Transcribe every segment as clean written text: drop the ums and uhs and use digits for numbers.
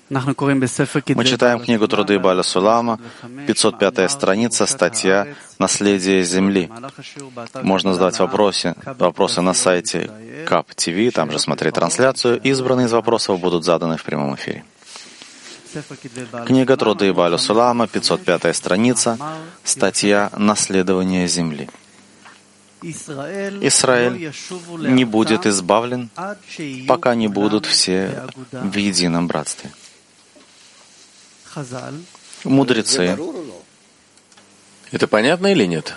Мы читаем книгу «Труды Бааля Сулама», 505-я страница, статья «Наследие земли». Можно задавать вопросы на сайте КАП ТВ, там же смотреть трансляцию. Избранные из вопросов будут заданы в прямом эфире. Книга «Труды Бааля Сулама», 505-я страница, статья «Наследование земли». Израиль не будет избавлен, пока не будут все в едином братстве. Мудрецы. Это понятно или нет?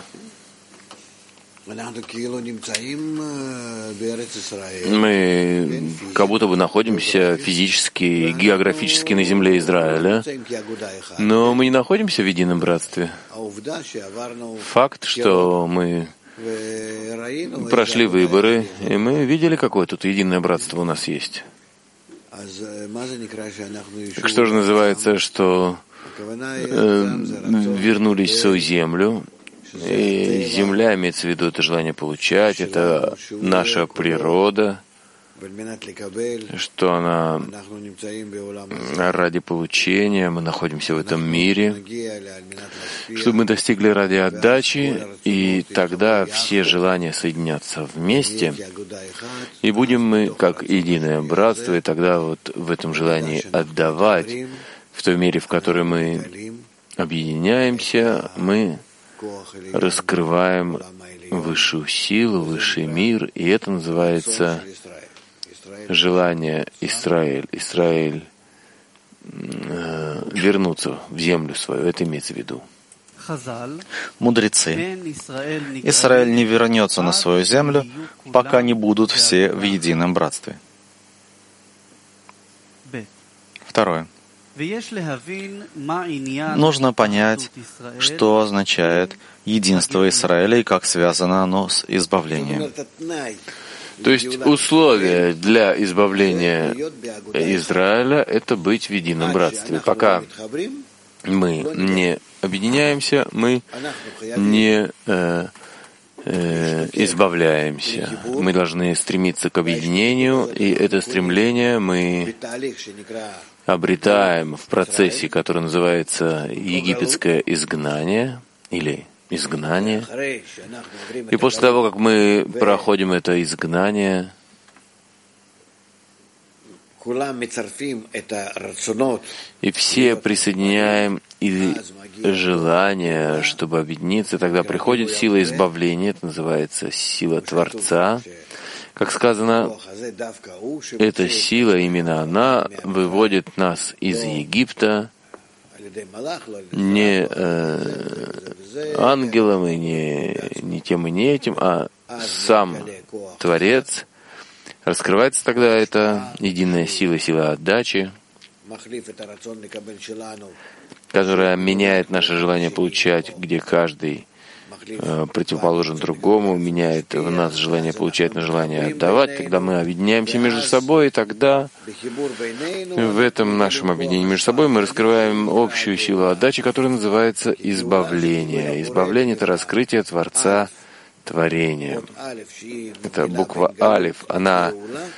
Мы как будто бы находимся физически, географически на земле Израиля, но мы не находимся в едином братстве. Факт, что мы прошли выборы, и мы видели, какое тут единое братство у нас есть. Так что же называется, что вернулись в свою землю, и земля имеется в виду это желание получать, это наша природа, что она ради получения, мы находимся в этом мире, чтобы мы достигли ради отдачи, и тогда все желания соединятся вместе, и будем мы как единое братство, и тогда вот в этом желании отдавать, в той мере, в которой мы объединяемся, мы раскрываем высшую силу, высший мир, и это называется желание Израиль вернуться в землю свою, это имеется в виду. Мудрецы. Израиль не вернется на свою землю, пока не будут все в едином братстве. Второе. Нужно понять, что означает единство Израиля и как связано оно с избавлением. То есть условие для избавления Израиля — это быть в едином братстве. Пока мы не объединяемся, мы не избавляемся. Мы должны стремиться к объединению, и это стремление мы обретаем в процессе, который называется египетское изгнание или изгнание. И после того, как мы проходим это изгнание, и все присоединяем и желание, чтобы объединиться, тогда приходит сила избавления, это называется сила Творца. Как сказано, эта сила, именно она, выводит нас из Египта не ангелом, и не тем, и не этим, а сам Творец. Раскрывается тогда эта единая сила, сила отдачи, которая меняет наше желание получать, где каждый противоположен другому, меняет в нас желание получать на желание отдавать. Когда мы объединяемся между собой, и тогда в этом нашем объединении между собой мы раскрываем общую силу отдачи, которая называется избавление. Избавление — это раскрытие Творца творения. Это буква Алиф, она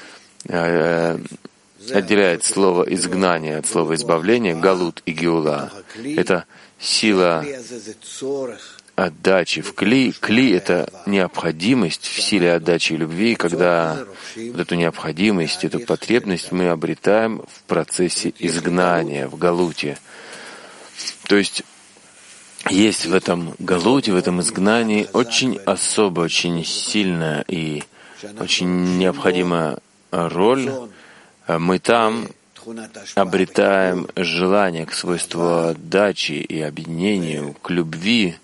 отделяет слово «изгнание» от слова «избавление», «галут» и «геула». Это сила отдачи в кли. Кли — это необходимость в силе отдачи и любви, и когда вот эту необходимость, эту потребность мы обретаем в процессе изгнания, в галуте. То есть есть в этом галуте, в этом изгнании очень особо, очень сильная и очень необходимая роль. Мы там обретаем желание к свойству отдачи и объединению, к любви.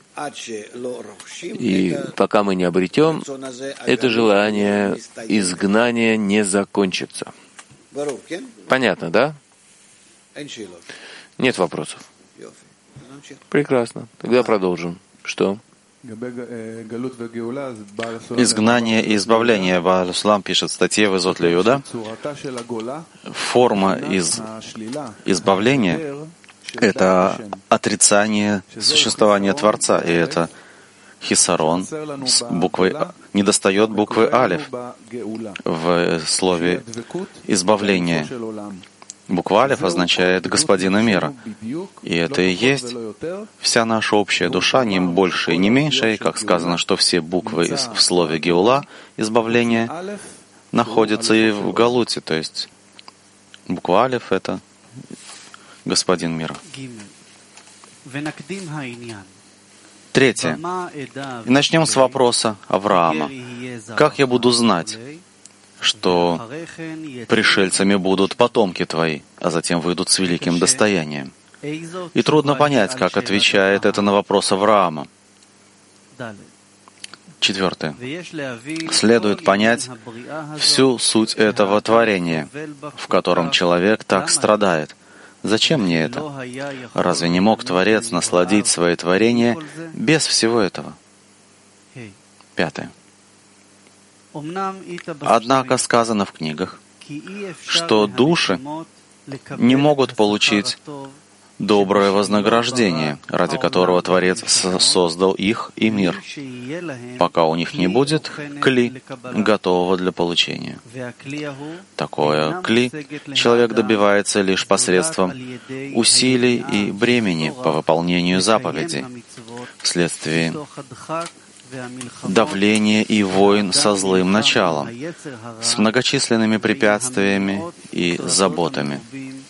И пока мы не обретем, это желание изгнания не закончится. Понятно, да? Нет вопросов. Прекрасно. Тогда продолжим. Что? Изгнание и избавление. Бааль Сулам пишет в статье в Изот Иуда. Форма избавления — это отрицание существования Творца, и это хисарон с буквой недостает буквы алиф в слове избавление. Буква Алеф означает «господина мира». И это и есть вся наша общая душа, не больше и не меньше. И как сказано, что все буквы в слове Геула, избавление, находятся и в Галуте. То есть буква Алеф — это господин мира. Третье. И начнем с вопроса Авраама. Как я буду знать, что пришельцами будут потомки твои, а затем выйдут с великим достоянием? И трудно понять, как отвечает это на вопрос Авраама. Четвертое. Следует понять всю суть этого творения, в котором человек так страдает. Зачем мне это? Разве не мог Творец насладить свои творения без всего этого? Пятое. Однако сказано в книгах, что души не могут получить доброе вознаграждение, ради которого Творец создал их и мир, пока у них не будет кли, готового для получения. Такое кли человек добивается лишь посредством усилий и бремени по выполнению заповедей, вследствие давления и войн со злым началом, с многочисленными препятствиями и заботами.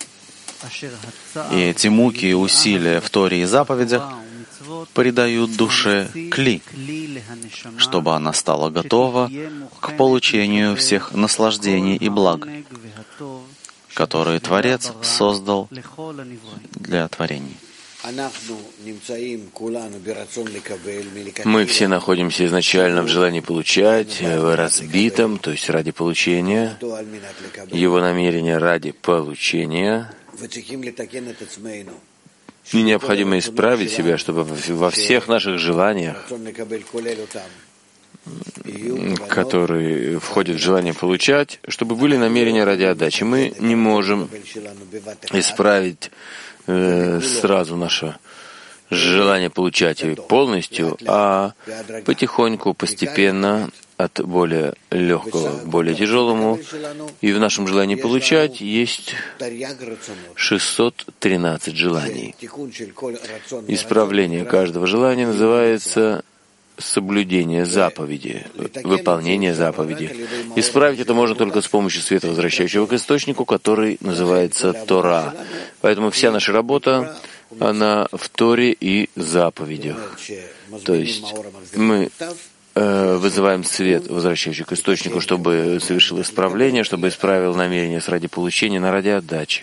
И эти муки и усилия в Торе и заповедях придают душе кли, чтобы она стала готова к получению всех наслаждений и благ, которые Творец создал для творений. Мы все находимся изначально в желании получать, в разбитом, то есть ради получения, его намерение ради получения. И необходимо исправить себя, чтобы во всех наших желаниях, которые входят в желание получать, чтобы были намерения ради отдачи. Мы не можем исправить сразу наше желание получать полностью, а потихоньку, постепенно, от более легкого к более тяжелому. И в нашем желании получать есть 613 желаний. Исправление каждого желания называется соблюдение заповеди, выполнение заповеди. Исправить это можно только с помощью света, возвращающего к источнику, который называется Тора. Поэтому вся наша работа, она в Торе и заповедях. То есть мы вызываем свет, возвращающий к источнику, чтобы совершил исправление, чтобы исправил намерение с ради получения на ради отдачи.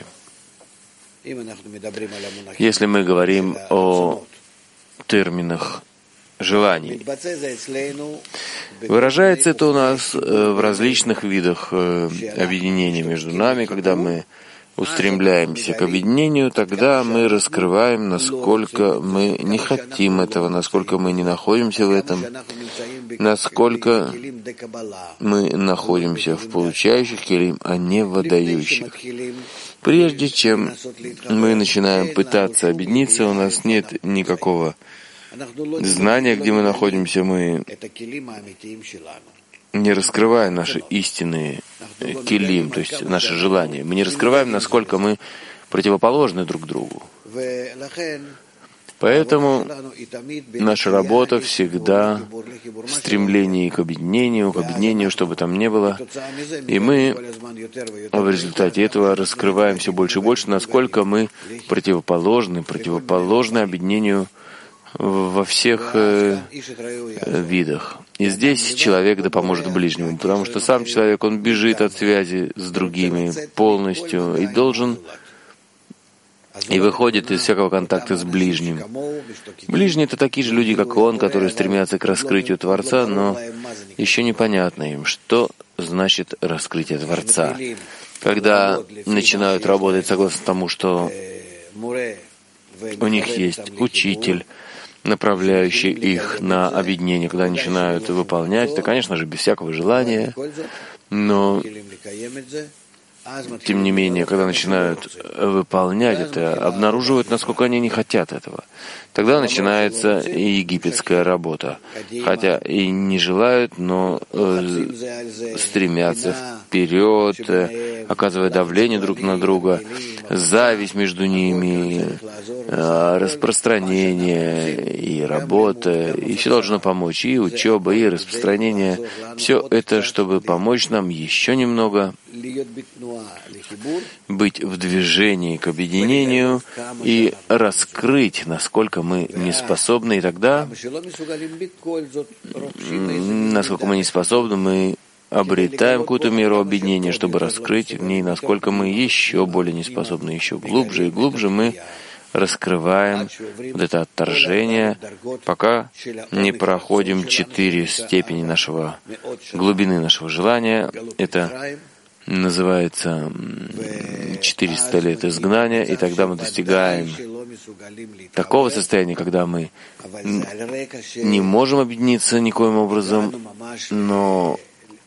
Если мы говорим о терминах желаний, выражается это у нас в различных видах объединения между нами. Когда мы устремляемся к объединению, тогда мы раскрываем, насколько мы не хотим этого, насколько мы не находимся в этом, насколько мы находимся в получающих келим, а не в отдающих. Прежде чем мы начинаем пытаться объединиться, у нас нет никакого знания, где мы находимся, мы не раскрываем наши истинные келим, то есть наши желания. Мы не раскрываем, насколько мы противоположны друг другу. Поэтому наша работа всегда в стремлении к объединению, чтобы там не было. И мы в результате этого раскрываем все больше и больше, насколько мы противоположны объединению во всех видах. И здесь человек да поможет ближнему, потому что сам человек, он бежит от связи с другими полностью и должен, и выходит из всякого контакта с ближним. Ближние — это такие же люди, как он, которые стремятся к раскрытию Творца, но еще непонятно им, что значит раскрытие Творца. Когда начинают работать согласно тому, что у них есть учитель, направляющий их на объединение, когда начинают выполнять, это, конечно же, без всякого желания, но тем не менее, когда начинают выполнять это, обнаруживают, насколько они не хотят этого. Тогда начинается и египетская работа. Хотя и не желают, но стремятся вперед, оказывая давление друг на друга, зависть между ними, распространение и работа, и все должно помочь, и учеба, и распространение. Все это, чтобы помочь нам еще немного быть в движении к объединению и раскрыть, насколько мы не способны, и тогда, насколько мы не способны, мы обретаем какую-то меру объединения, чтобы раскрыть в ней, насколько мы еще более не способны, еще глубже и глубже мы раскрываем вот это отторжение, пока не проходим 4 степени глубины нашего желания. Это называется 400 лет изгнания, и тогда мы достигаем такого состояния, когда мы не можем объединиться никоим образом, но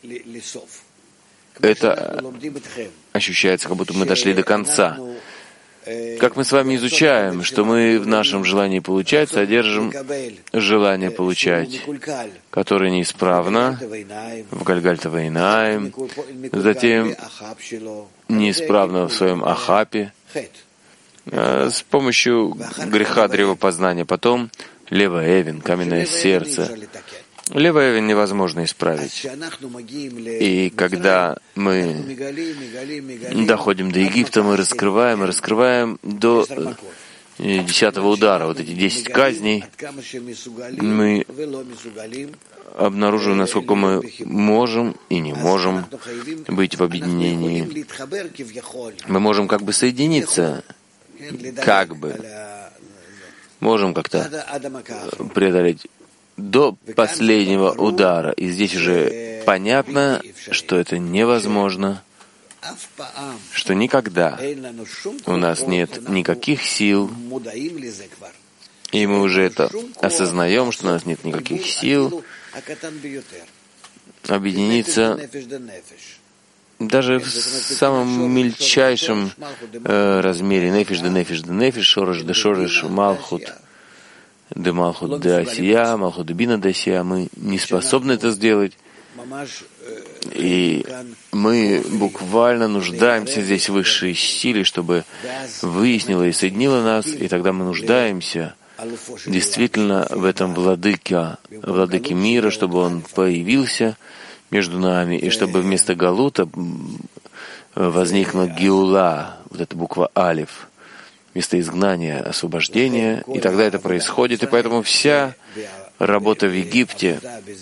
это ощущается, как будто мы дошли до конца. Как мы с вами изучаем, что мы в нашем желании получать содержим желание получать, которое неисправно в Гальгальта-Вайнаим, затем неисправно в своем Ахапе, с помощью греха древопознания, потом Лева Эвен, каменное сердце. Лева Эвен невозможно исправить. И когда мы доходим до Египта, мы раскрываем до 10-го удара, вот эти 10 казней, мы обнаруживаем, насколько мы можем и не можем быть в объединении. Мы можем как бы соединиться, можем как-то преодолеть до последнего удара. И здесь уже понятно, что это невозможно, что никогда у нас нет никаких сил, и мы уже это осознаем, что у нас нет никаких сил объединиться даже в самом мельчайшем размере. Нефиш да нефиш да нефиш, шореш да шореш, малхут де малхут де асия, малхут де бина де асия. Мы не способны это сделать. И мы буквально нуждаемся здесь в высшей силе, чтобы выяснила и соединила нас, и тогда мы нуждаемся действительно в этом владыке мира, чтобы он появился между нами, и чтобы вместо Галута возникла Геула, вот эта буква Алиф, вместо изгнания, освобождения, и тогда это происходит, и поэтому вся работа в Египте,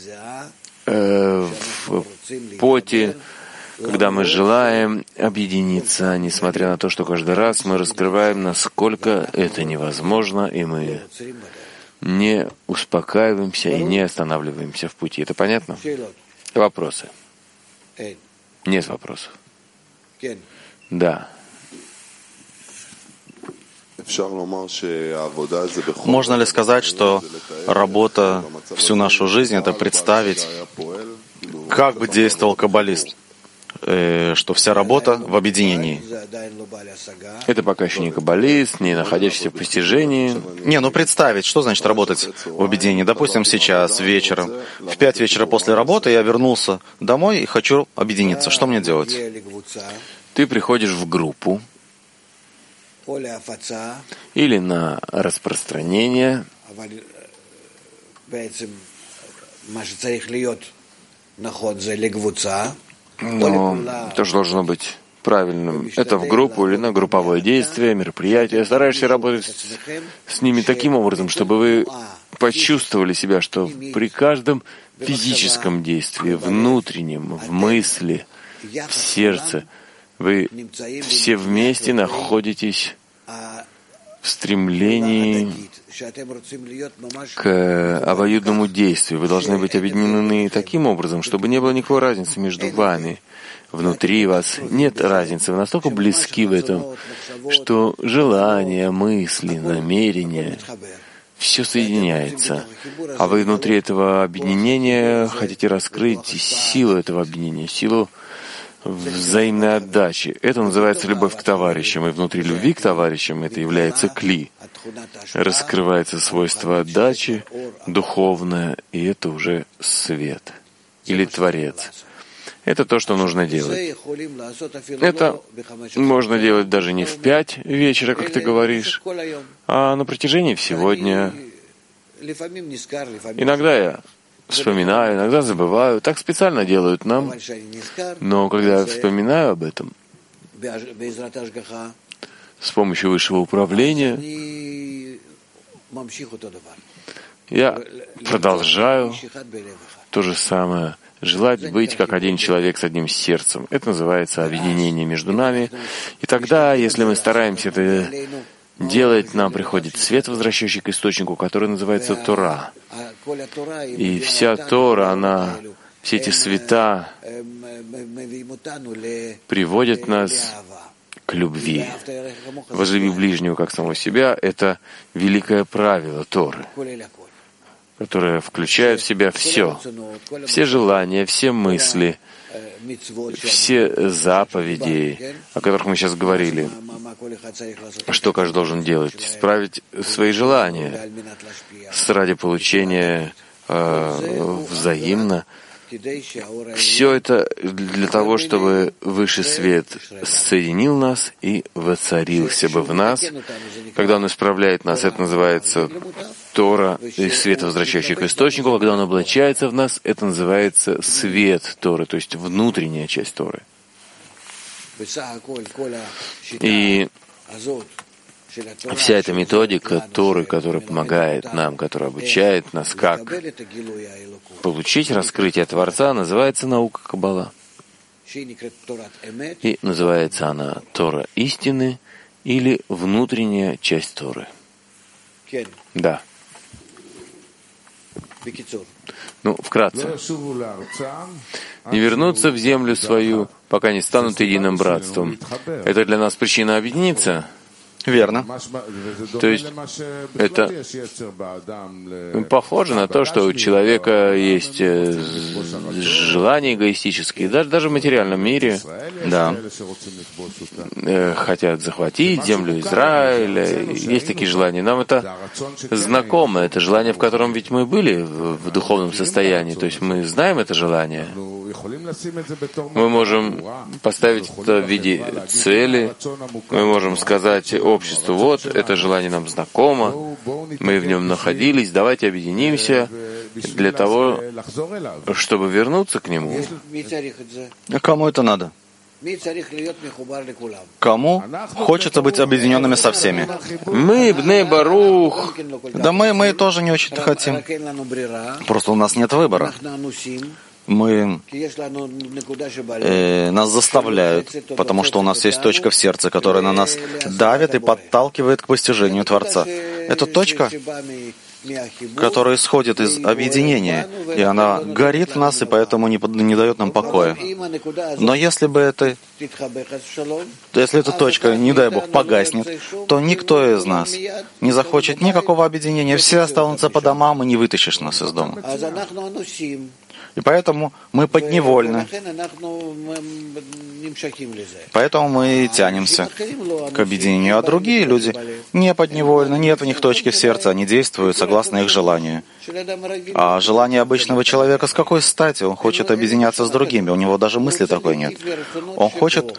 в поте, когда мы желаем объединиться, несмотря на то, что каждый раз мы раскрываем, насколько это невозможно, и мы не успокаиваемся и не останавливаемся в пути. Это понятно? Вопросы? Нет вопросов. Да. Можно ли сказать, что работа всю нашу жизнь — это представить, как бы действовал каббалист, что вся работа в объединении? Это пока еще не каббалист, не находящийся в постижении. Представить, что значит работать в объединении. Допустим, сейчас вечером, в 5 вечера после работы я вернулся домой и хочу объединиться. Что мне делать? Ты приходишь в группу или на распространение, но то, что должно быть правильным, это в группу или на групповое действие, мероприятие. Стараешься работать с ними таким образом, чтобы вы почувствовали себя, что при каждом физическом действии, внутреннем, в мысли, в сердце, вы все вместе находитесь в стремлении к обоюдному действию. Вы должны быть объединены таким образом, чтобы не было никакой разницы между вами. Внутри вас нет разницы. Вы настолько близки в этом, что желания, мысли, намерения — все соединяется. А вы внутри этого объединения хотите раскрыть силу этого объединения, силу взаимной отдачи. Это называется любовь к товарищам. И внутри любви к товарищам это является кли. Раскрывается свойство отдачи, духовное, и это уже свет или Творец. Это то, что нужно делать. Это можно делать даже не в 5 вечера, как ты говоришь, а на протяжении всего дня. Иногда я вспоминаю, иногда забываю. Так специально делают нам. Но когда я вспоминаю об этом, с помощью высшего управления, я продолжаю то же самое. Желать быть как один человек с одним сердцем. Это называется объединение между нами. И тогда, если мы стараемся это делать, нам приходит свет, возвращающий к источнику, который называется Тора. И вся Тора, все эти света приводят нас к любви. Возлюби ближнего как самого себя — это великое правило Торы, которое включает в себя все желания, все мысли, все заповеди, о которых мы сейчас говорили. Что каждый должен делать? Исправить свои желания ради получения взаимно. Все это для того, чтобы высший свет соединил нас и воцарился бы в нас. Когда он исправляет нас, это называется Тора, и свет, возвращающий к источнику. Когда он облачается в нас, это называется свет Торы, то есть внутренняя часть Торы. И вся эта методика Торы, которая помогает нам, которая обучает нас, как получить раскрытие Творца, называется наука Каббала. И называется она Тора истины или внутренняя часть Торы. Да. Вкратце. Не вернуться в землю свою, пока не станут единым братством. Это для нас причина объединиться? Верно. То есть это похоже на то, что у человека есть желания эгоистические, даже в материальном мире. Да. Хотят захватить землю Израиля. Есть такие желания. Нам это знакомо. Это желание, в котором ведь мы были в духовном состоянии. То есть мы знаем это желание. Мы можем поставить это в виде цели. Мы можем сказать обществу: вот, это желание нам знакомо, мы в нем находились, давайте объединимся для того, чтобы вернуться к нему. А кому это надо? Кому хочется быть объединенными со всеми? Мы, Бней Барух. Да мы тоже не очень-то хотим. Просто у нас нет выбора. Нас заставляют, потому что у нас есть точка в сердце, которая на нас давит и подталкивает к постижению Творца. Это точка, которая исходит из объединения, и она горит в нас, и поэтому не дает нам покоя. Но если эта точка, не дай Бог, погаснет, то никто из нас не захочет никакого объединения. Все останутся по домам, и не вытащишь нас из дома. И поэтому мы подневольны. Поэтому мы тянемся к объединению. А другие люди не подневольны, нет у них точки в сердце, они действуют согласно их желанию. А желание обычного человека с какой стати? Он хочет объединяться с другими, у него даже мысли такой нет. Он хочет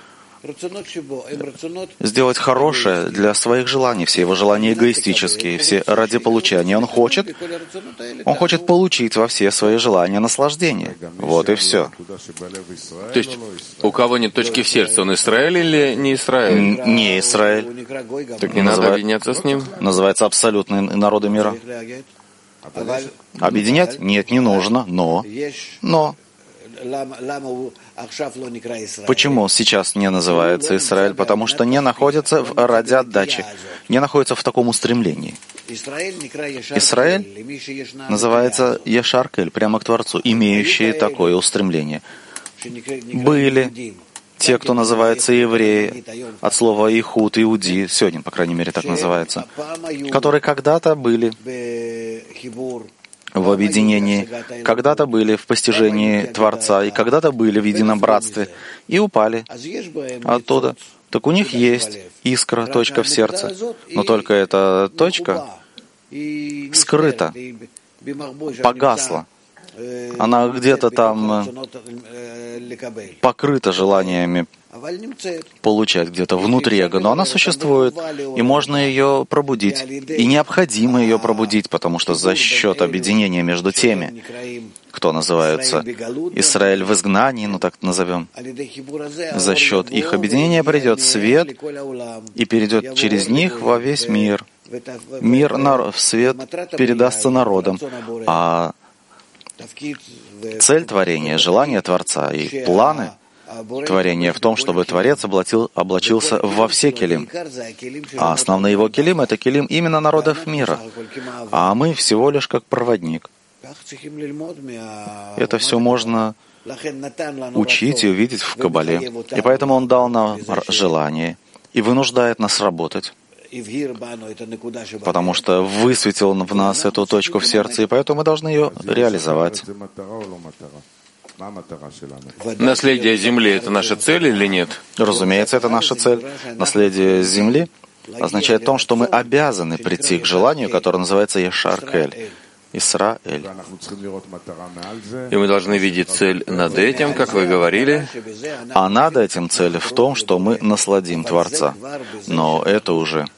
сделать хорошее для своих желаний. Все его желания эгоистические, все ради получения. Он хочет получить во все свои желания наслаждение. Вот и все. То есть у кого нет точки в сердце, он Израиль или не Израиль? Не Израиль. Так не надо объединяться с ним? Называется абсолютные народы мира. Объединять? Нет, не нужно, но. Почему сейчас не называется Израиль? Потому что не находится ради отдачи, не находится в таком устремлении. Израиль называется Яшар-Кель, прямо к Творцу, имеющие такое устремление. Были те, кто называется евреи, от слова «ихуд», «иуди», сегодня, по крайней мере, так называется, которые когда-то были в объединении, когда-то были в постижении Творца, и когда-то были в едином братстве, и упали оттуда. Так у них есть искра, точка в сердце, но только эта точка скрыта, погасла Она где-то там покрыта желаниями получать где-то внутри эго, но она существует, и можно ее пробудить. И необходимо ее пробудить, потому что за счет объединения между теми, кто называется Израиль в изгнании, ну так назовем, за счет их объединения придет свет и перейдет через них во весь мир. Мир, свет передастся народам, а цель творения, желание Творца и планы творения в том, чтобы Творец облачился во все келим. А основные его келим — это келим именно народов мира. А мы всего лишь как проводник. Это все можно учить и увидеть в Кабале. И поэтому он дал нам желание и вынуждает нас работать. Потому что высветил в нас эту точку в сердце, и поэтому мы должны ее реализовать. Наследие Земли — это наша цель или нет? Разумеется, это наша цель. Наследие Земли означает то, что мы обязаны прийти к желанию, которое называется Ешар-Кель, Исраэль. И мы должны видеть цель над этим, как вы говорили. А над этим цель в том, что мы насладим Творца. Но это уже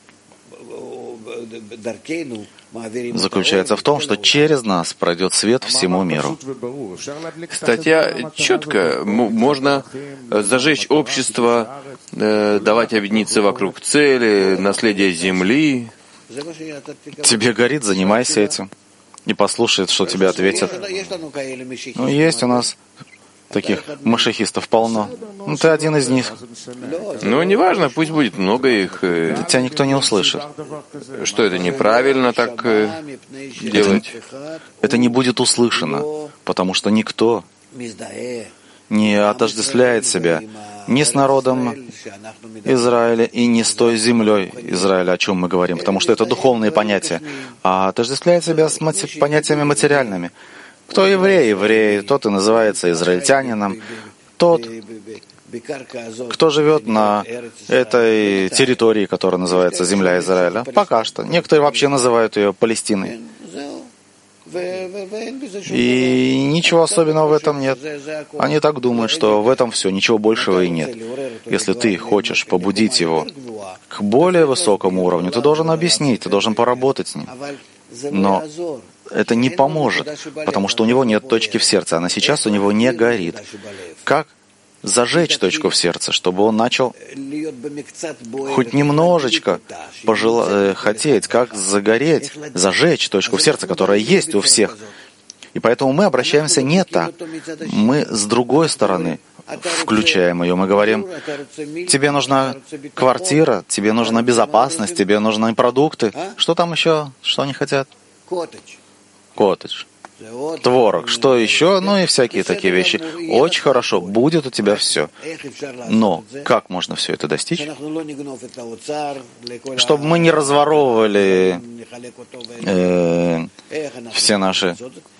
заключается в том, что через нас пройдет свет всему миру. Статья четко. Можно зажечь общество, давать объединиться вокруг цели, наследия Земли. Тебе горит, занимайся этим. И послушает, что тебе ответят. Ну, есть у нас таких машахистов полно. Ну, ты один из них. Ну, неважно, пусть будет много их. Тебя никто не услышит. Что это неправильно так делать? Это не будет услышано, потому что никто не отождествляет себя ни с народом Израиля и не с той землей Израиля, о чем мы говорим, потому что это духовные понятия, а отождествляет себя с понятиями материальными. Кто еврей, еврей, тот и называется израильтянином, тот, кто живет на этой территории, которая называется земля Израиля. Пока что. Некоторые вообще называют ее Палестиной. И ничего особенного в этом нет. Они так думают, что в этом все, ничего большего и нет. Если ты хочешь побудить его к более высокому уровню, ты должен объяснить, ты должен поработать с ним. Но это не поможет, потому что у него нет точки в сердце. Она сейчас у него не горит. Как зажечь точку в сердце, чтобы он начал хоть немножечко хотеть, как загореть, зажечь точку в сердце, которая есть у всех. И поэтому мы обращаемся не так. Мы с другой стороны включаем ее. Мы говорим, тебе нужна квартира, тебе нужна безопасность, тебе нужны продукты. Что там еще? Что они хотят? Коттедж. Творог, что еще? Ну и всякие такие вещи. Очень хорошо, будет у тебя все. Но как можно все это достичь? Чтобы мы не разворовывали все наши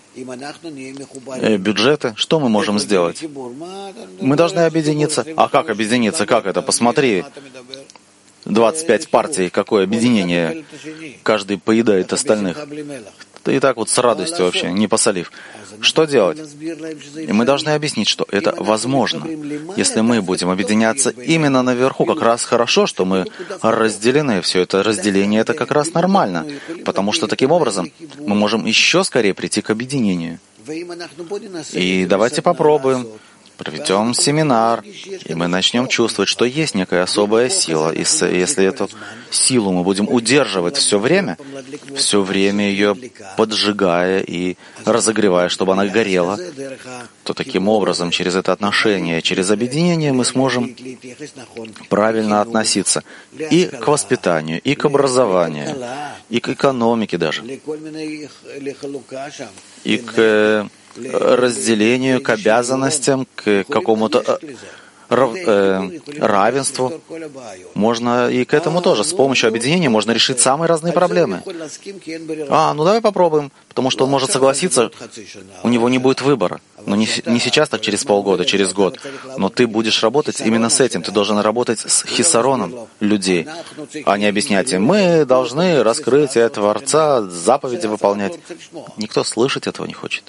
бюджеты, что мы можем сделать? Мы должны объединиться. А как объединиться? Как это? Посмотри. 25 партий, какое объединение. Каждый поедает остальных. И так вот с радостью вообще, не посолив. Что делать? И мы должны объяснить, что это возможно. Если мы будем объединяться именно наверху, как раз хорошо, что мы разделены. Все это разделение — это как раз нормально. Потому что таким образом мы можем еще скорее прийти к объединению. И давайте попробуем. Проведем семинар, и мы начнем чувствовать, что есть некая особая сила. И если эту силу мы будем удерживать все время ее поджигая и разогревая, чтобы она горела, то таким образом, через это отношение, через объединение мы сможем правильно относиться и к воспитанию, и к образованию, и к экономике даже, и к разделению, к обязанностям, к какому-то равенству. Можно и к этому тоже. С помощью объединения можно решить самые разные проблемы. Ну давай попробуем, потому что он может согласиться, у него не будет выбора. Но не сейчас, так через полгода, через год. Но ты будешь работать именно с этим. Ты должен работать с хисароном людей, а не объяснять им, мы должны раскрытие Творца, заповеди выполнять. Никто слышать этого не хочет.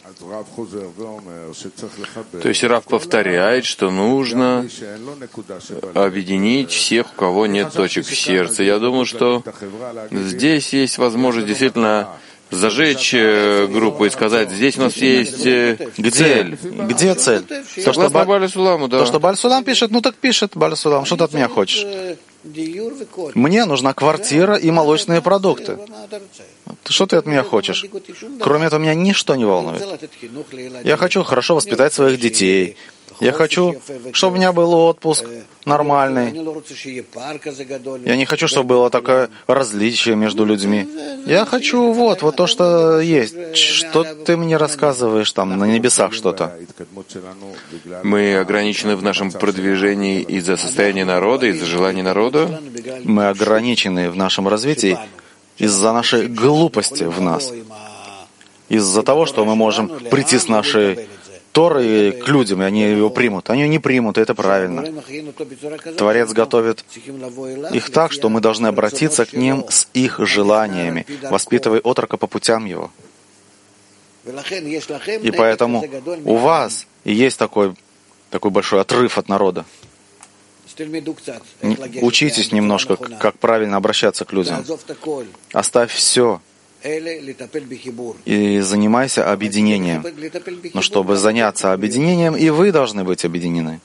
То есть Рав повторяет, что нужно объединить всех, у кого нет точек в сердце. Я думаю, что здесь есть возможность действительно зажечь группу и сказать, здесь у нас есть цель. Где цель? Согласно Бааль Суламу, да. То, что Бааль Сулам пишет, ну так пишет Бааль Сулам. Что ты от меня хочешь? Мне нужна квартира и молочные продукты. Что ты от меня хочешь? Кроме этого, меня ничто не волнует. Я хочу хорошо воспитать своих детей. Я хочу, чтобы у меня был отпуск нормальный. Я не хочу, чтобы было такое различие между людьми. Я хочу вот то, что есть. Что ты мне рассказываешь там на небесах что-то? Мы ограничены в нашем продвижении из-за состояния народа, из-за желаний народа. Мы ограничены в нашем развитии из-за нашей глупости в нас. Из-за того, что мы можем прийти с нашей Торы к людям, и они его примут. Они не примут, и это правильно. Творец готовит их так, что мы должны обратиться к ним с их желаниями, воспитывая отрока по путям его. И поэтому у вас и есть такой большой отрыв от народа. Учитесь немножко, как правильно обращаться к людям. Оставь все и занимайся объединением. Но чтобы заняться объединением, и вы должны быть объединены.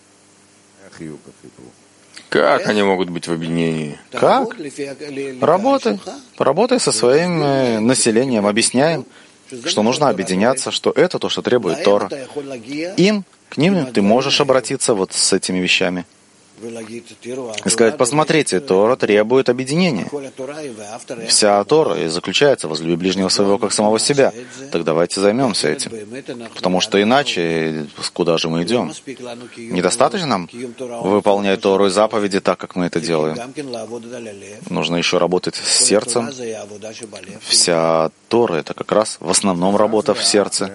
Как они могут быть в объединении? Как? Работай со своим населением, объясняй им, что нужно объединяться, что это то, что требует Тора. К ним ты можешь обратиться вот с этими вещами. И сказать, посмотрите, Тора требует объединения. Вся Тора и заключается в возлюби ближнего своего, как самого себя. Так давайте займемся этим. Потому что иначе, куда же мы идем? Недостаточно нам выполнять Тору и заповеди так, как мы это делаем. Нужно еще работать с сердцем. Вся Тора — это как раз в основном работа в сердце.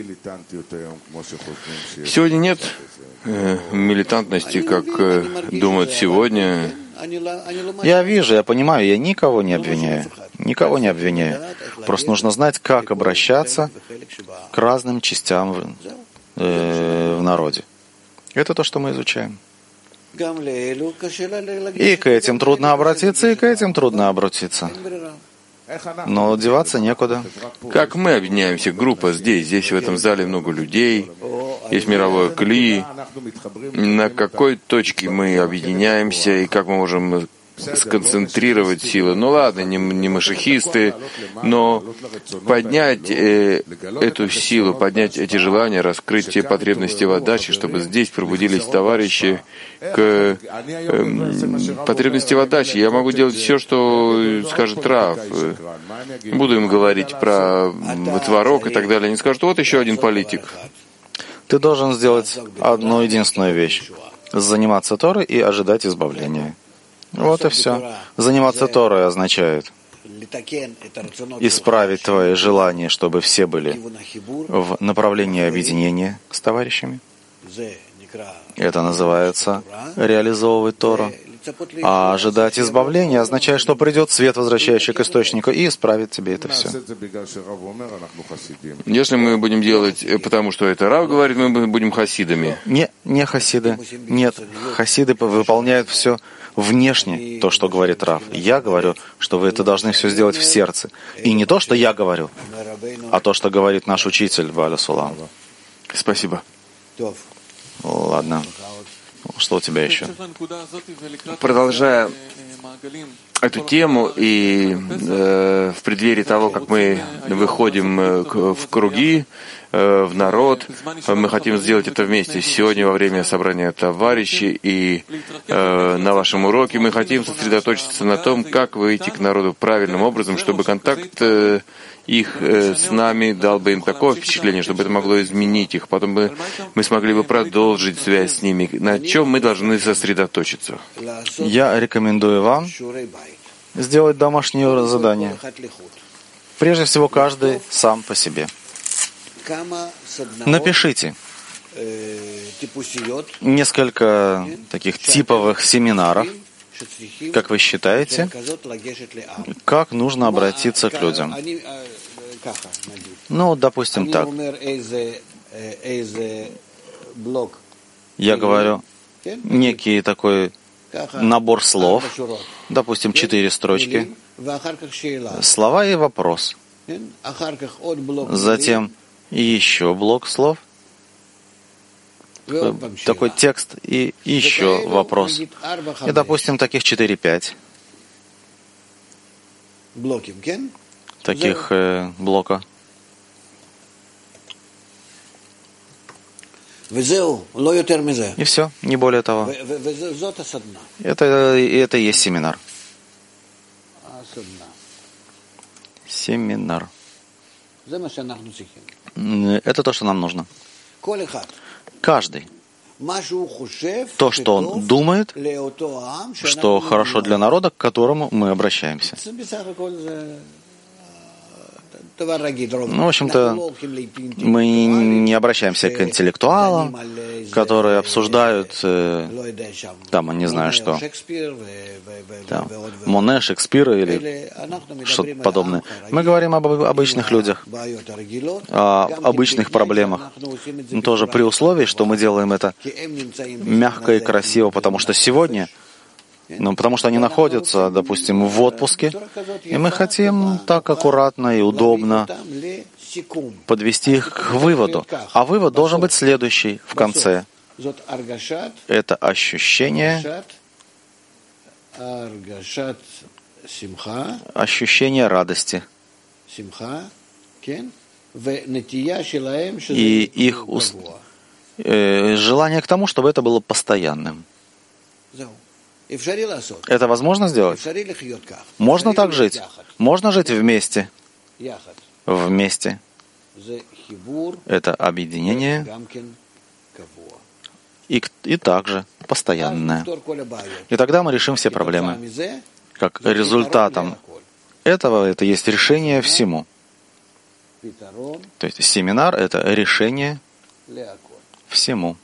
Сегодня нет милитантности, как думают сегодня. Я вижу, я понимаю, я никого не обвиняю. Никого не обвиняю. Просто нужно знать, как обращаться к разным частям в народе. Это то, что мы изучаем. И к этим трудно обратиться, и к этим трудно обратиться. Но деваться некуда. Как мы объединяемся, группа здесь в этом зале много людей, есть мировое кли. На какой точке мы объединяемся и как мы можем сконцентрировать силы? Ну ладно, не машихисты, но поднять эту силу, поднять эти желания, раскрыть те потребности в отдаче, чтобы здесь пробудились товарищи к потребности в отдаче. Я могу делать все, что скажет Рав. Буду им говорить про творог и так далее. Они скажут, вот еще один политик. Ты должен сделать одну единственную вещь. Заниматься Торой и ожидать избавления. Вот и все. Заниматься Торой означает исправить твои желания, чтобы все были в направлении объединения с товарищами. Это называется реализовывать Тору. А ожидать избавления означает, что придет свет, возвращающий к источнику, и исправит тебе это все. Если мы будем делать, потому что это Рав говорит, мы будем хасидами. Не хасиды. Нет, хасиды выполняют все внешне, то, что говорит Рав. Я говорю, что вы это должны все сделать в сердце. И не то, что я говорю, а то, что говорит наш учитель Бааль Сулам. Спасибо. Ладно. Что у тебя еще? Продолжая эту тему и в преддверии того, как мы выходим в круги, в народ, мы хотим сделать это вместе. Сегодня во время собрания товарищей и на вашем уроке мы хотим сосредоточиться на том, как выйти к народу правильным образом, чтобы контакт их с нами дал бы им такое впечатление, чтобы это могло изменить их. Потом бы мы смогли бы продолжить связь с ними. На чем мы должны сосредоточиться? Я рекомендую вам сделать домашнее задание. Прежде всего, каждый сам по себе. Напишите несколько таких типовых семинаров, как вы считаете, как нужно обратиться к людям. Ну, допустим, так. Я говорю некий такой набор слов, допустим, 4 строчки, слова и вопрос. Затем еще блок слов, такой текст и еще вопрос. И, допустим, таких 4-5 таких блока. И все, не более того. Это и есть семинар. Семинар. Это то, что нам нужно. Каждый. То, что он думает, что хорошо для народа, к которому мы обращаемся. Ну, в общем-то, мы не обращаемся к интеллектуалам, которые обсуждают, там, не знаю что, там, Моне, Шекспира или что-то подобное. Мы говорим об обычных людях, о обычных проблемах. Но тоже при условии, что мы делаем это мягко и красиво, потому что сегодня, потому что они находятся, допустим, в отпуске, и мы хотим так аккуратно и удобно подвести их к выводу. А вывод должен быть следующий в конце. Это ощущение радости. И их желание к тому, чтобы это было постоянным. Это возможно сделать? Можно так жить? Можно жить вместе? Вместе. Это объединение и также постоянное. И тогда мы решим все проблемы. Как результатом этого это есть решение всему. То есть семинар — это решение всему.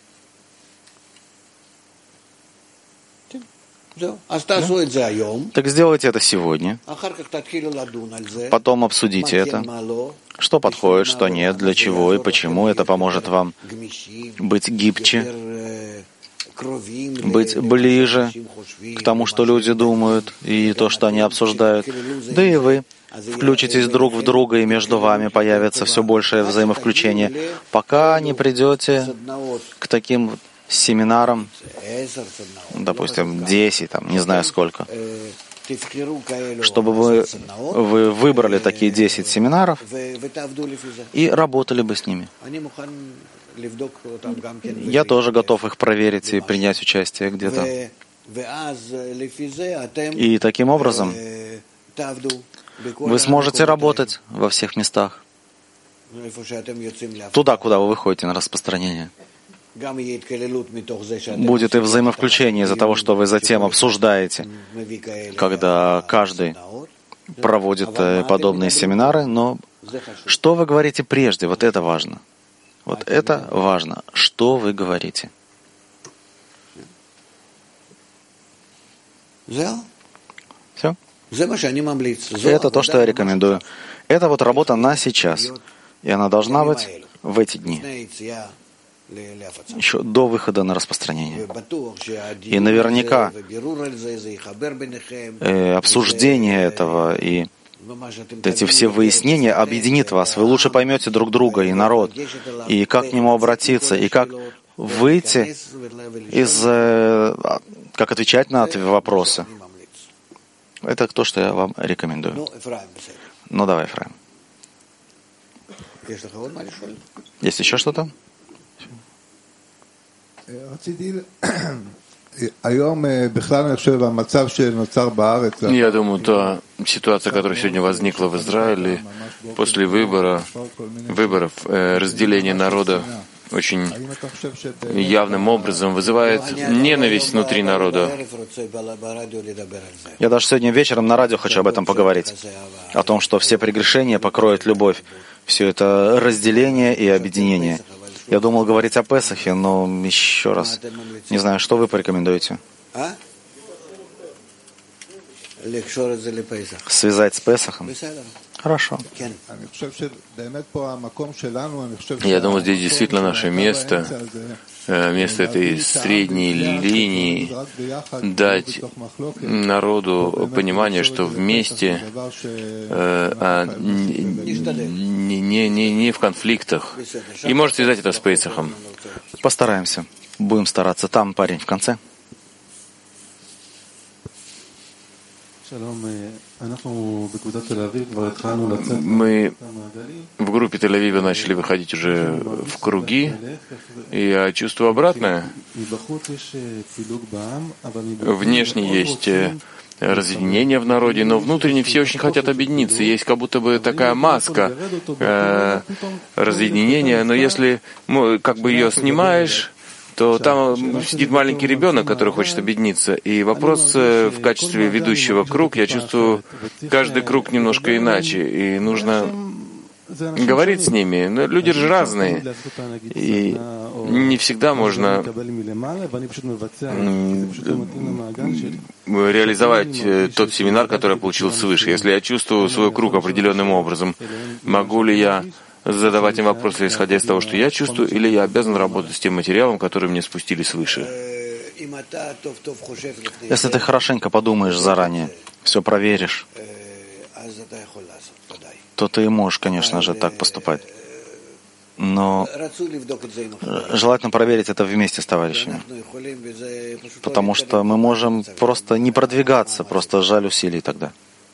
Так сделайте это сегодня. Потом обсудите это. Что подходит, что нет, для чего и почему. Это поможет вам быть гибче, быть ближе к тому, что люди думают, и то, что они обсуждают. Да и вы включитесь друг в друга, и между вами появится все большее взаимовключение, пока не придете к таким семинарам, допустим, 10, там, не знаю сколько, чтобы вы выбрали такие 10 семинаров и работали бы с ними. Я тоже готов их проверить и принять участие где-то. И таким образом вы сможете работать во всех местах, туда, куда вы выходите на распространение. Будет и взаимовключение из-за того, что вы затем обсуждаете, когда каждый проводит подобные семинары, но что вы говорите прежде, вот это важно. Вот это важно, что вы говорите. Все? Это то, что я рекомендую. Это вот работа на сейчас, и она должна быть в эти дни. Еще до выхода на распространение. И наверняка обсуждение этого и эти все выяснения объединит вас. Вы лучше поймете друг друга и народ, и как к нему обратиться, и как выйти из... как отвечать на вопросы. Это то, что я вам рекомендую. Ну, давай, Ефраим. Есть еще что-то? Я думаю, та ситуация, которая сегодня возникла в Израиле после выборов, разделение народа очень явным образом вызывает ненависть внутри народа. Я даже сегодня вечером на радио хочу об этом поговорить. О том, что все прегрешения покроет любовь. все это разделение и объединение. Я думал говорить о Песахе, но еще раз, не знаю, что вы порекомендуете? Связать с Песахом? Хорошо. Я думаю, здесь действительно наше место, место этой средней линии, дать народу понимание, что вместе, не в конфликтах. И может связать это с Песахом. Постараемся. Будем стараться. Там парень в конце. Мы в группе Тель-Авива начали выходить уже в круги, и я чувствую обратное. Внешне есть разъединение в народе, но внутренне все очень хотят объединиться. Есть как будто бы такая маска разъединения, но если как бы ее снимаешь, то там сидит маленький ребенок, который хочет объединиться. И вопрос в качестве ведущего круг, я чувствую, каждый круг немножко иначе, и нужно говорить с ними. Но люди же разные, и не всегда можно реализовать тот семинар, который я получил свыше. Если я чувствую свой круг определенным образом, могу ли я задавать им вопросы, исходя из того, что я чувствую, или я обязан работать с тем материалом, который мне спустили свыше? Если ты хорошенько подумаешь заранее, все проверишь, то ты можешь, конечно же, так поступать. Но желательно проверить это вместе с товарищами. Потому что мы можем просто не продвигаться, просто жаль усилий тогда.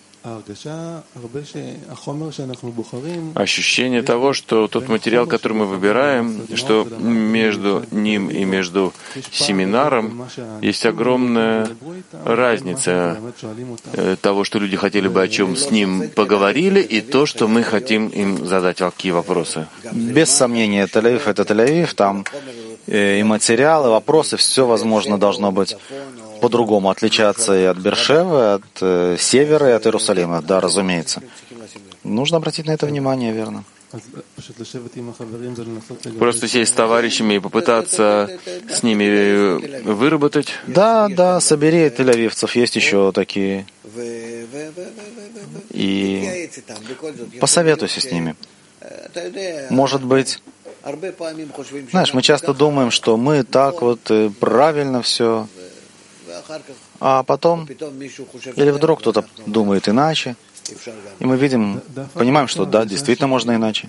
Ощущение того, что тот материал, который мы выбираем, что между ним и между семинаром есть огромная разница того, что люди хотели бы о чем с ним поговорили, и то, что мы хотим им задать какие вопросы. Без сомнения, Тель-Авив — это Тель-Авив, там и материалы, вопросы, все, возможно, должно быть по-другому, отличаться и от Бершевы, от севера, и от Иерусалима. Да, разумеется. Нужно обратить на это внимание, верно. Просто сесть с товарищами и попытаться с ними выработать. Да, собери тель-авивцев, есть еще такие. И посоветуйся с ними. Может быть, знаешь, мы часто думаем, что мы так вот правильно все, а потом, или вдруг кто-то думает иначе, и мы видим, понимаем, что да, действительно можно иначе.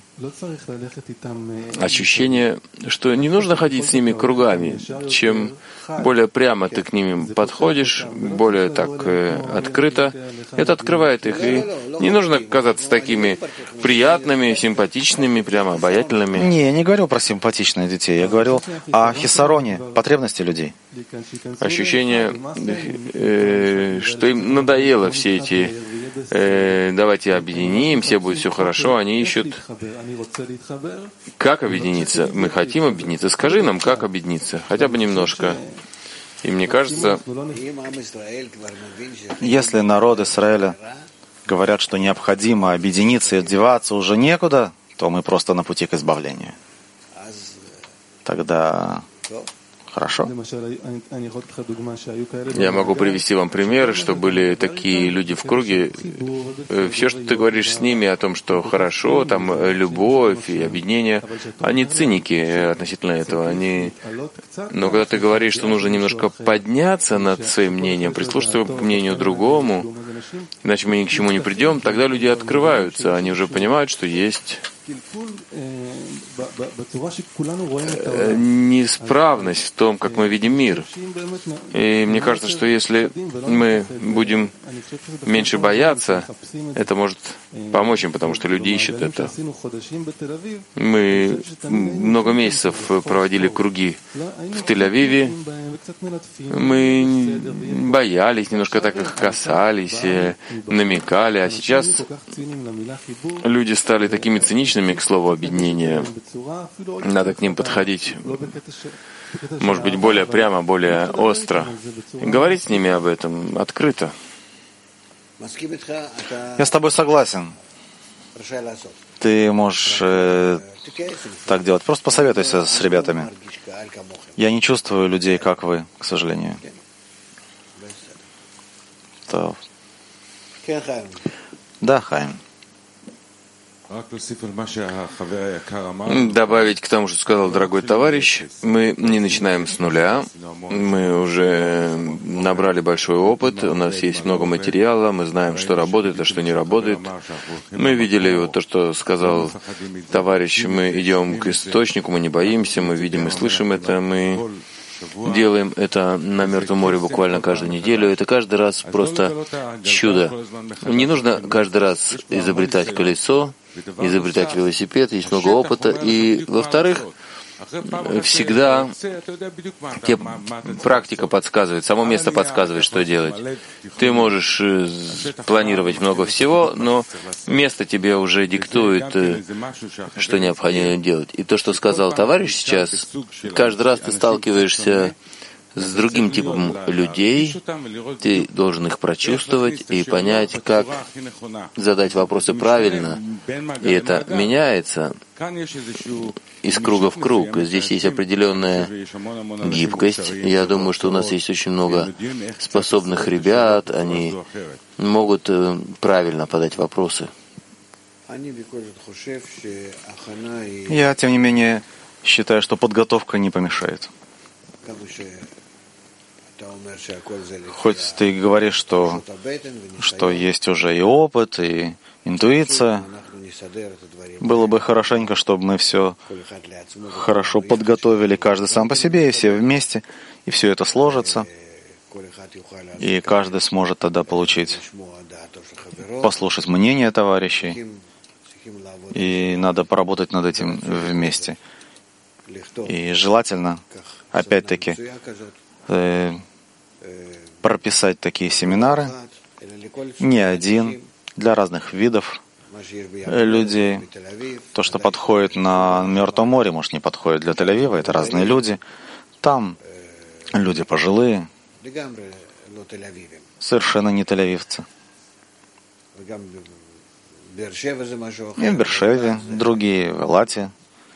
Ощущение, что не нужно ходить с ними кругами. Чем более прямо ты к ним подходишь, более так открыто, это открывает их. И не нужно казаться такими приятными, симпатичными, прямо обаятельными. Не, я не говорю про симпатичных детей, я говорю о хисароне, потребности людей. Ощущение, что им надоело все эти давайте объединимся, будет все хорошо. Они ищут, как объединиться. Мы хотим объединиться. Скажи нам, как объединиться, хотя бы немножко. И мне кажется, если народ Израиля говорят, что необходимо объединиться и одеваться уже некуда, то мы просто на пути к избавлению. Тогда хорошо. Я могу привести вам пример, что были такие люди в круге. Все, что ты говоришь с ними о том, что хорошо, там любовь и объединение, они циники относительно этого. Но когда ты говоришь, что нужно немножко подняться над своим мнением, прислушаться к мнению другому, иначе мы ни к чему не придем, тогда люди открываются, они уже понимают, что есть неисправность в том, как мы видим мир. И мне кажется, что если мы будем меньше бояться, это может помочь им, потому что люди ищут это. Мы много месяцев проводили круги в Тель-Авиве. Мы боялись, немножко так их касались, намекали, а сейчас люди стали такими циничными к слову объединения. Надо к ним подходить, может быть, более прямо, более остро. И говорить с ними об этом открыто. Я с тобой согласен. ты можешь так делать. Просто посоветуйся с ребятами. Я не чувствую людей, как вы, к сожалению. То... Да, Хайм. Добавить к тому, что сказал дорогой товарищ, мы не начинаем с нуля, мы уже набрали большой опыт, у нас есть много материала, мы знаем, что работает, а что не работает. Мы видели то, что сказал товарищ, мы идем к источнику, мы не боимся, мы видим и слышим это, мы делаем это на Мертвом море буквально каждую неделю. Это каждый раз просто чудо. Не нужно каждый раз изобретать колесо, изобретать велосипед, есть много опыта. И, во-вторых, всегда практика подсказывает, само место подсказывает, что делать. Ты можешь планировать много всего, но место тебе уже диктует, что необходимо делать. И то, что сказал товарищ сейчас, каждый раз ты сталкиваешься с другим типом людей, ты должен их прочувствовать и понять, как задать вопросы правильно. И это меняется из круга в круг. Здесь есть определенная гибкость. Я думаю, что у нас есть очень много способных ребят, они могут правильно подать вопросы. Я, тем не менее, считаю, что подготовка не помешает. Хоть ты говоришь, что есть уже и опыт, и интуиция, было бы хорошенько, чтобы мы все хорошо подготовили, каждый сам по себе, и все вместе, и все это сложится, и каждый сможет тогда послушать мнение товарищей, и надо поработать над этим вместе. И желательно, опять-таки, прописать такие семинары, не один, для разных видов людей. То, что подходит на Мертвом море, может, не подходит для Тель-Авива, это разные люди. Там люди пожилые, совершенно не тель-авивцы. И в Бершеве, другие в Элате.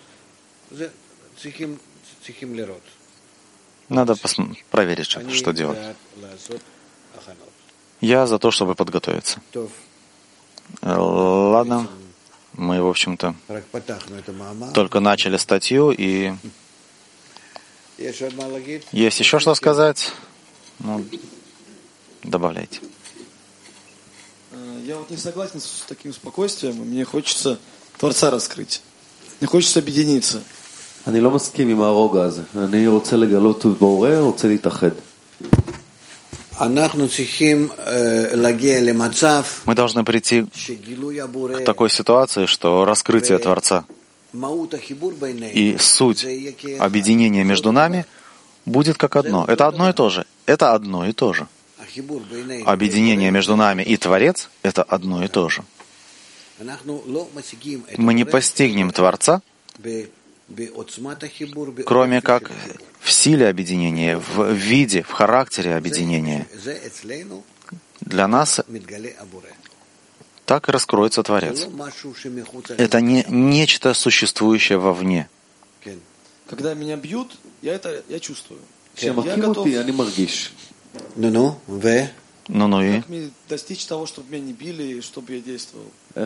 Надо проверить, что делать. Я за то, чтобы подготовиться. Ладно, мы, в общем-то, только начали статью, и есть еще что сказать? Ну, добавляйте. Я вот не согласен с таким спокойствием, мне хочется Творца раскрыть. Мне хочется объединиться. אני לא מסכים עם הרוגע הזה. אני רוצה לגלות בורא, רוצה להתאחד. Мы должны прийти к такой ситуации, что раскрытие Творца и суть объединения между нами будет как одно. Это одно и то же. Это одно и то же. Объединение между нами и Творец — это одно и то же. Мы не постигнем Творца, кроме как в силе объединения, в виде, в характере объединения. Для нас так и раскроется Творец. Это не нечто существующее вовне. Когда меня бьют, я чувствую. Я готов. Ну и? Как мне достичь того, чтобы меня не били, и чтобы я действовал?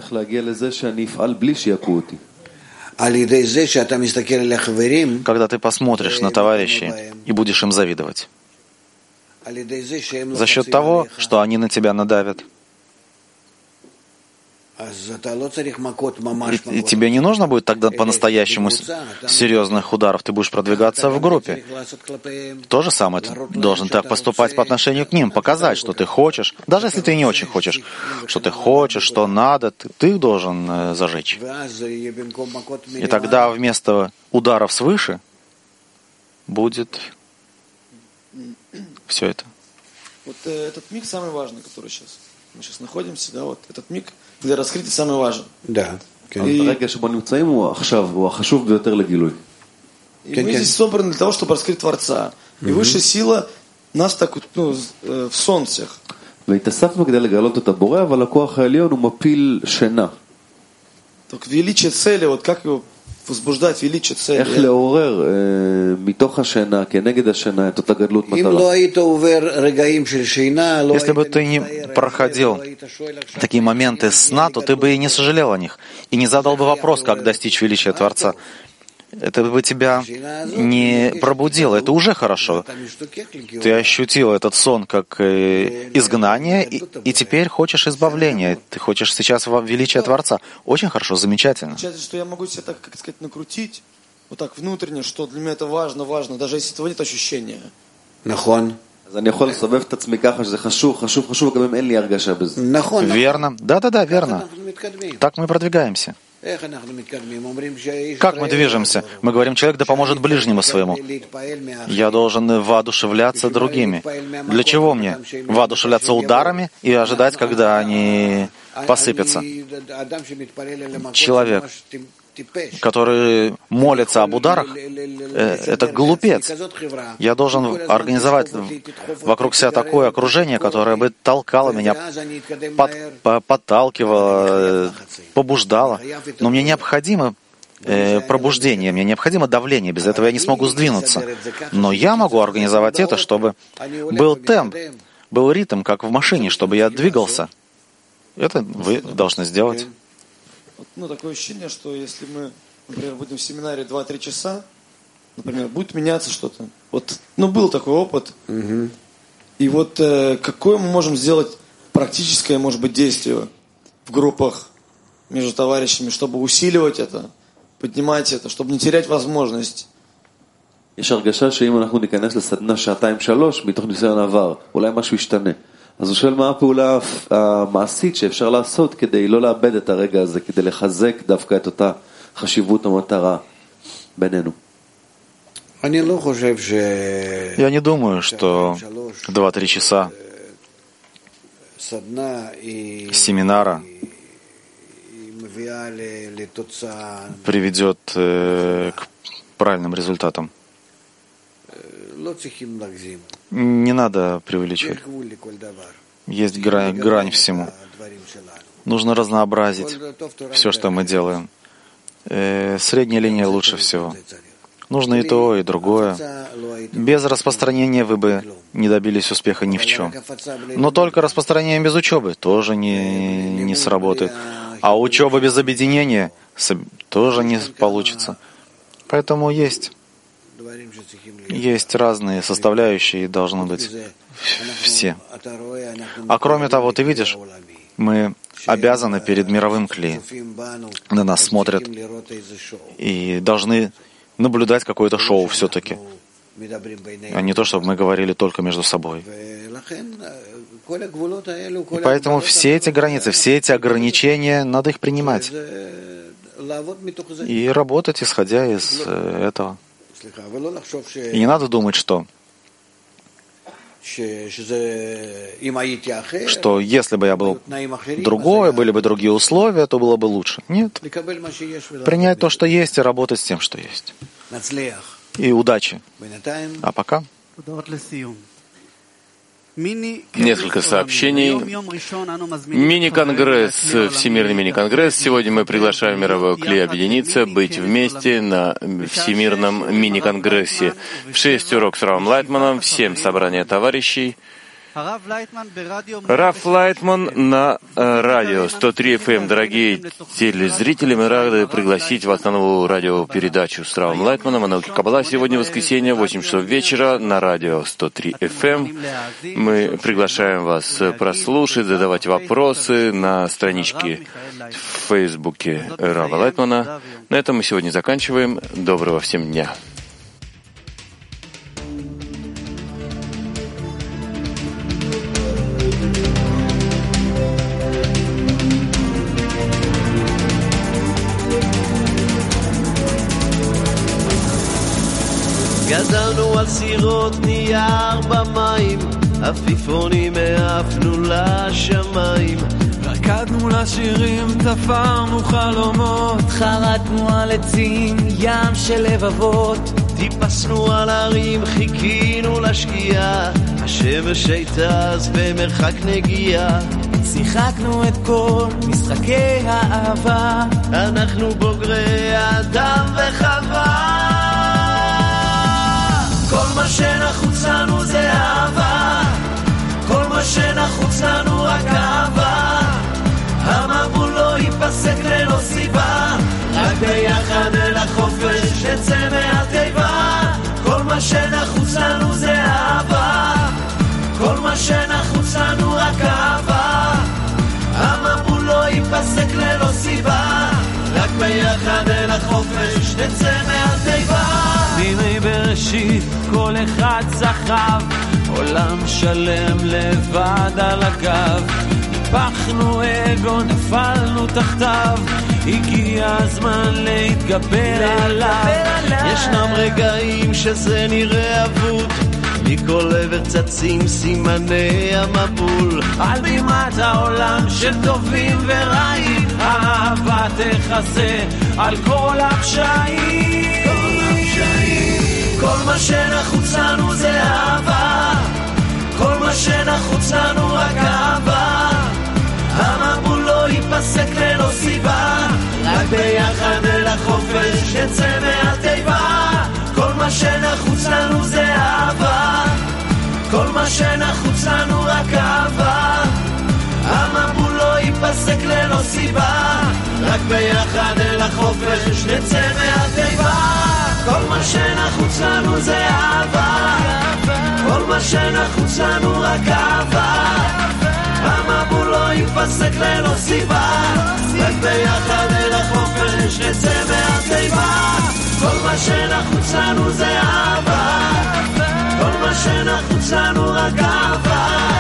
Когда ты посмотришь на товарищей и будешь им завидовать, за счет того, что они на тебя надавят, и тебе не нужно будет тогда по-настоящему серьезных ударов, ты будешь продвигаться в группе. То же самое, ты должен так поступать по отношению к ним, показать, что ты хочешь, даже если ты не очень хочешь, что ты хочешь, что надо, ты их должен зажечь. И тогда вместо ударов свыше будет все это. Вот этот миг самый важный, который сейчас. Мы сейчас находимся, да, вот этот миг для раскрытия самый важный. Да. И мы здесь собраны для того, чтобы раскрыть Творца. И высшая сила нас так в сон всех. Только величие цели, вот как его возбуждать величие цели? איך לעורר מתוך השינה, כנגד השינה, את אותה גדלות מטרה. Если бы ты не проходил такие моменты сна, то ты бы и не сожалел о них, и не задал бы вопрос, как достичь величия Творца. Это бы тебя не пробудило, это уже хорошо. Ты ощутил этот сон как изгнание, и теперь хочешь избавления, ты хочешь сейчас величия Творца. Очень хорошо, замечательно. Получается, что я могу себя так, как сказать, накрутить, вот так внутренне, что для меня это важно, даже если этого нет ощущения. אז אני יכול לסובב את עצמי ככה שזה חשוב, וגם אם אין לי הרגשה בזה. Верно. Да, верно. Так мы продвигаемся. Как мы движемся? Мы говорим, человек да поможет ближнему своему. Я должен воодушевляться другими. Для чего мне? Воодушевляться ударами и ожидать, когда они посыпятся. Человек, который молится об ударах, это глупец. Я должен организовать вокруг себя такое окружение, которое бы толкало меня, подталкивало, побуждало. Но мне необходимо пробуждение, мне необходимо давление. Без этого я не смогу сдвинуться. Но я могу организовать это, чтобы был темп, был ритм, как в машине, чтобы я двигался. Это вы должны сделать. Ну, такое ощущение, что если мы, например, будем в семинаре 2-3 часа, например, будет меняться что-то. Вот, был такой опыт. И вот какое мы можем сделать практическое, может быть, действие в группах между товарищами, чтобы усиливать это, поднимать это, чтобы не терять возможность. יש הרגשה שאם אנחנו ניכנס לסדנה 2-3 מתוך ניסיון עבר, אולי משהו ישתנה. אז הוא שואל מה הפעולה המעשית שאפשר לעשות כדי לא לאבד את הרגע הזה, כדי לחזק דווקא את אותה חשיבות המטרה בינינו. Я не думаю, что 2-3 часа семинара приведет к правильным результатам. Не надо преувеличивать. Есть грань всему. Нужно разнообразить все, что мы делаем. Средняя линия лучше всего. Нужно и то, и другое. Без распространения вы бы не добились успеха ни в чем. Но только распространение без учебы тоже не сработает. А учеба без объединения тоже не получится. Поэтому есть разные составляющие, и должно быть все. А кроме того, ты видишь, мы обязаны перед мировым кли. На нас смотрят и должны наблюдать какое-то шоу все-таки, а не то, чтобы мы говорили только между собой. И поэтому все эти границы, все эти ограничения, надо их принимать и работать, исходя из этого. И не надо думать, что если бы я был другой, были бы другие условия, то было бы лучше. Нет. Принять то, что есть, и работать с тем, что есть. И удачи. А пока. Несколько сообщений. Мини-конгресс, Всемирный мини-конгресс. Сегодня мы приглашаем мировой кли объединиться, быть вместе на Всемирном мини-конгрессе. В 6 урок с Равом Лайтманом, в 7 собрание товарищей. Рав Лайтман на радио 103 FM. Дорогие телезрители, мы рады пригласить вас на новую радиопередачу с Равом Лайтманом о науке Каббала. Сегодня воскресенье, 8 часов вечера на радио 103 FM. Мы приглашаем вас прослушать, задавать вопросы на страничке в Фейсбуке Рава Лайтмана. На этом мы сегодня заканчиваем. Доброго всем дня. גדלנו על סירות נייר במים, עפיפונים העפנו לשמיים, רקדנו לשירים, תפרנו חלומות, חרטנו על עצים, ים של לבבות, טיפסנו על הרים, חיכינו לשקיעה, השמש הייתה אז במרחק נגיעה, שיחקנו את כל משחקי האהבה, אנחנו בוגרי אדם וחווה. כל מה שנחוץ לנו זה אהבה, כל מה שנחוץ לנו רק אהבה. המבול לא ייפסק ללא סיבה, רק ביחד אל החופש נצא מהתיבה. כל מה שנחוץ לנו זה אהבה, כל מה שנחוץ לנו רק אהבה. המבול לא ייפסק ללא סיבה, רק ביחד אל החופש נצא מהתיבה. בימי בראשית כל אחד סחב עולם שלם לבד על הגב, ניפחנו אגו, נפלנו תחתיו, הגיע הזמן להתגבר עליו. ישנם רגעים שזה נראה אבוד, מכל עבר צצים סימני המבול. על בימת העולם של טובים ורעים, האהבה תכסה על כל הפשעים. כל מה שנחוץ לנו זה אהבה, כל מה שנחוץ לנו רק אהבה. המבול לא ייפסק ללא סיבה, רק ביחד אל החופש נצא מהתיבה. כל מה שנחוץ לנו זה אהבה, כל מה שנחוץ לנו רק אהבה. המבול לא ייפסק ללא סיבה, רק ביחד אל החופש נצא מהתיבה. כל מה שנחוץ לנו זה אהבה, כל מה שנחוץ לנו רק אהבה. המבול לא ייפסק ללא סיבה, רק ביחד אל החופש נצא מהתיבה. כל מה שנחוץ לנו זה אהבה, כל מה שנחוץ לנו רק אהבה.